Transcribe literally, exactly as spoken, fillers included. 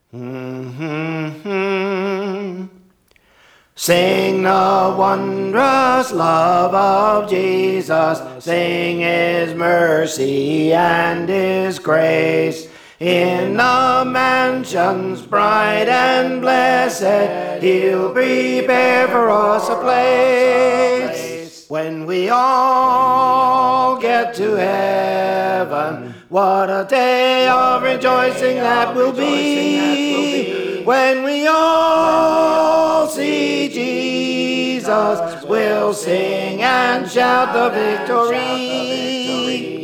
Mm-hmm. Sing the wondrous love of Jesus, sing His mercy and His grace. In the mansions bright and blessed, He'll prepare for us a place. When we all get to heaven, what a day of rejoicing that will be. When we all see Jesus, we'll sing and shout the victory.